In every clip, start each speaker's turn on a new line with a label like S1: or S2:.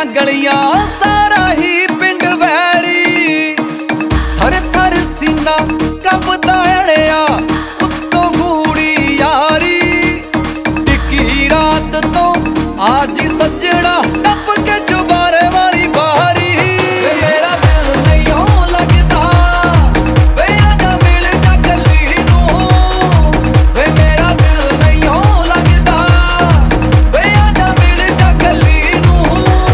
S1: ਦੀਆਂ ਗਲੀਆਂ ਸਾਰਾ ਹੀ ਪਿੰਡ ਵੈਰੀ ਥਰ ਥਰ ਸੀਨਾ ਕੰਬਦਾ ਅੜਿਆ ਉੱਤੋਂ ਗੂੜੀ ਯਾਰੀ ਟਿੱਕੀ ਰਾਤ ਤੋਂ ਆਜੀ ਸੱਜਣਾ ਟੱਪ ਕੇ ਚੁਬਾਰੇ ਵਾਲੀ ਬਾਰੀ ਮੇਰਾ ਦਿਲ ਨਹੀਂ ਹੋ ਲੱਗਦਾ ਵੇ ਆਜਾ ਮਿਲ ਜਾ ਕੱਲੀ ਨੂੰ ਵੇ ਮੇਰਾ ਦਿਲ ਨਹੀਂ ਹੋ ਲੱਗਦਾ ਵੇ ਆਜਾ ਮਿਲ ਜਾ ਕੱਲੀ ਨੂੰ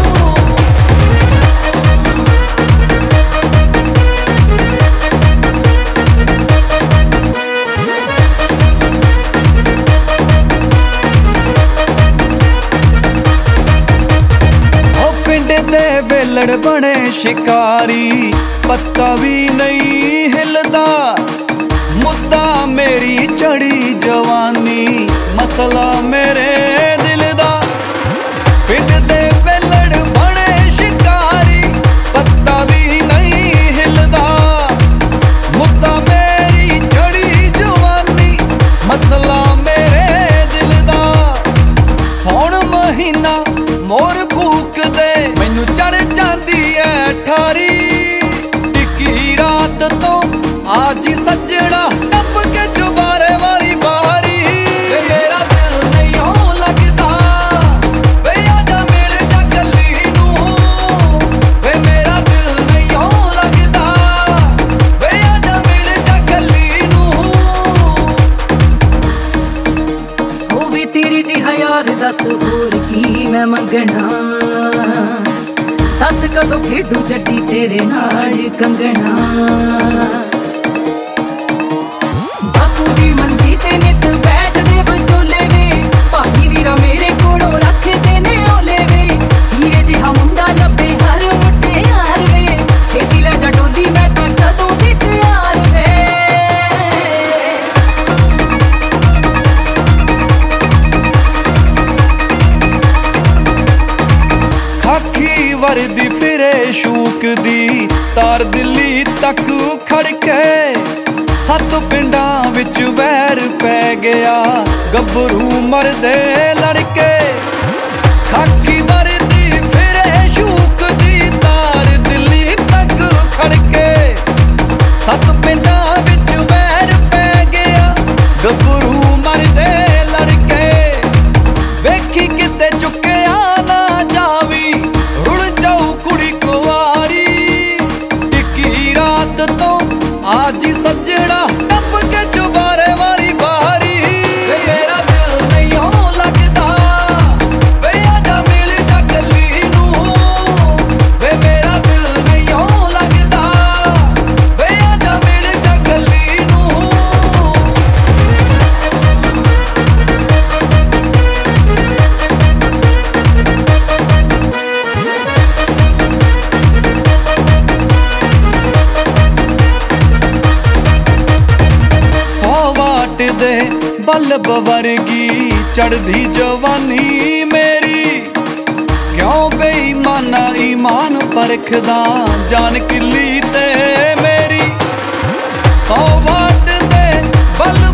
S1: ਦੇ ਵੇਲੜ ਬਣੇ ਸ਼ਿਕਾਰੀ ਪੱਤਾ ਵੀ ਨਹੀਂ ਹਿਲਦਾ ਮੁੱਦਾ ਮੇਰੀ ਚੜੀ ਜਵਾਨੀ ਮਸਲਾ ਮੇਰੇ ਦਿਲ ਦਾ ਪਿੰਡ ਦੇ ਵੇਲੜ ਬਣੇ ਸ਼ਿਕਾਰੀ ਪੱਤਾ ਵੀ ਨਹੀਂ ਹਿਲਦਾ ਮੁੱਦਾ ਮੇਰੀ ਚੜੀ ਜਵਾਨੀ ਮਸਲਾ ਮੇਰੇ ਦਿਲ ਦਾ ਸੌਣ ਮਹੀਨਾ ਮੋਰ ਕੂਕਦੇ ਮੈਨੂੰ ਚੜ ਜਾਂਦੀ ਐ ਠਾਰੀ ਟਿੱਕੀ ਰਾਤ ਤੋਂ ਆਜੀ ਸੱਜਣਾ ਟੱਪ ਕੇ ਚੁਬਾਰੇ ਵਾਲੀ ਬਾਰੀ ਮੇਰਾ ਦਿਲ ਨਹੀਂ ਹੋ ਲੱਗਦਾ ਵੇ ਆਜਾ ਮਿਲ ਜਾ ਕੱਲੀ ਨੂੰ ਵੇ ਮੇਰਾ ਦਿਲ ਨਹੀਂ ਹੋ ਲੱਗਦਾ ਵੇ ਆਜਾ ਮਿਲ ਜਾ ਕੱਲੀ ਨੂੰ
S2: ਹੋਵੇ ਤੇਰੀ ਜਿਹਾ ਯਾਰ ਦੱਸ ਹੋਰ ਕੀ ਮੈਂ ਮੰਗਣਾ ਦੱਸ ਕਦੋਂ ਖੇਡੂ ਜੱਟੀ ਤੇਰੇ ਨਾਲ ਕੰਗਣਾ ਬਾਪੂ ਦੀ ਮੰਜੀ ਤੇ ਨਿੱਤ ਬੈਠਦੇ ਵਿਚੋਲੇ ਵੇ ਭਾਈ ਵੀਰਾ ਮੇਰੇ ਕੋਲੋਂ ਰੱਖਦੇ ਨੇ ਓਲੇ ਵੇ ਹੀਰੇ ਜਿਹਾ ਮੁੰਡਾ ਲੱਭੇ ਹਰ ਮੁਟਿਆਰ ਵੇ ਛੇਤੀ ਲੈ ਜਾ ਡੋਲੀ ਮੈਂ ਤਾਂ ਕਦੋਂ ਦੀ ਤਿਆਰ ਵੇ
S1: ਖਾਕੀ ਵਰਦੀ ਫਿਰੇ ਸ਼ੂਕ ਦੀ ਤਾਰ ਦਿੱਲੀ ਤੱਕ ਖੜਕੇ ਸੱਤ ਪਿੰਡਾਂ ਵਿੱਚ ਵੈਰ ਪੈ ਗਿਆ ਗੱਭਰੂ ਮਰਦੇ ਲੜਕੇ ਖਾਕੀ ਵਰਦੀ ਫਿਰੇ ਸ਼ੂਕ ਦੀ ਤਾਰ ਦਿੱਲੀ ਤੱਕ ਖੜਕੇ ਸੱਤ ਪਿੰਡਾਂ ਵਿੱਚ ਵੈਰ ਪੈ ਗਿਆ ਗੱਭਰੂ ਮਰਦੇ ਲੜਕੇ ਵੇਖੀ ਕਿਤੇ ਚੁੱਕਿਆ ਨਾ ਜਾਵੀ ਰੁੜ ਜਾਊ ਕੁੜੀ ਕੁਵਾਰੀ ਟਿੱਕੀ ਰਾਤ ਤੋਂ ਆਜੀ ਸੱਜਣਾ ਟੱਪ ਕੇ ਚੁਬਾਰੇ ਵਾਲੀ ਬਾਰੀ ਮੇਰਾ ਦਿਲ ਨਹੀਂ ਹੋ ਲੱਗਦਾ ਵੇ ਆਜਾ ਮਿਲ ਜਾ ਕੱਲੀ ਨੂੰ ਵੇ ਮੇਰਾ ਦਿਲ ਨਹੀਂ ਹੋ ਲੱਗਦਾ ਵੇ ਆਜਾ ਮਿਲ ਜਾ ਕੱਲੀ ਨੂੰ ਦੇ ਬਲਬ ਵਰਗੀ ਚੜਦੀ ਜਵਾਨੀ ਮੇਰੀ ਕਿਉਂ ਬੇਈਮਾਨਾ ਈਮਾਨ ਪਰਖਦਾ ਜਾਨ ਕਿੱਲੀ ਤੇ ਮੇਰੀ 100 ਵਾਟ ਦੇ ਬਲਬ